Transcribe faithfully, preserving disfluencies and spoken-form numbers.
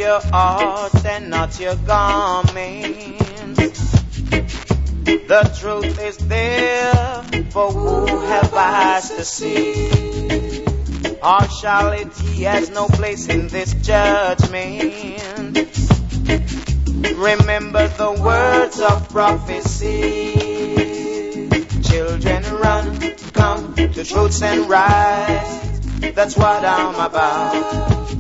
your heart and not your garment. The truth is there for who have eyes to see. Partiality has no place in this judgment. Remember the words of prophecy. Children run, come to truths and rights. That's what I'm about.